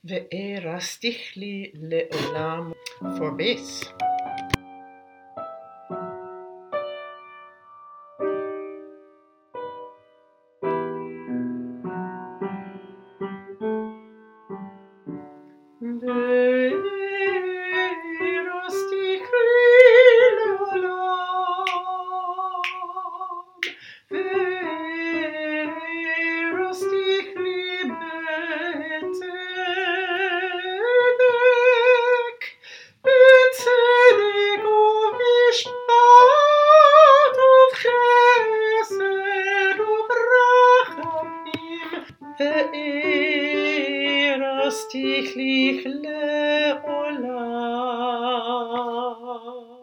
וארסתיך לי לעולם. For bass. וארסתיך לי לעולם, וארסתיך לי בצדק, בצדק ובמשפט ובחסד וברחמים, וארסתיך לך לעולם.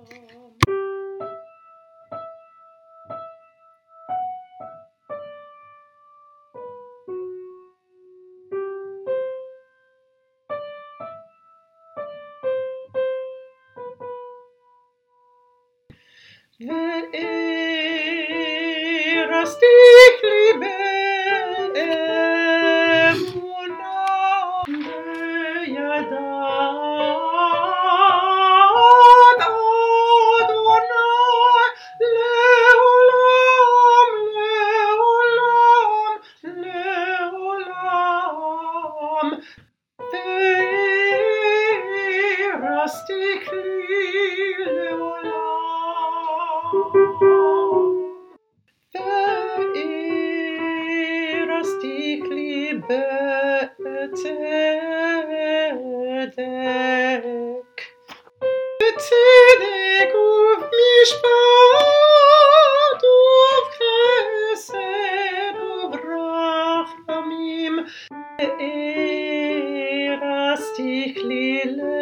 וארסתיך לי באמונה בידת אדוני לעולם, לעולם, לעולם. וארסתיך לי לעולם, וארסתיך לי בצדק, בצדק ובמשפט ובחסד וברחמים, וארסתיך לי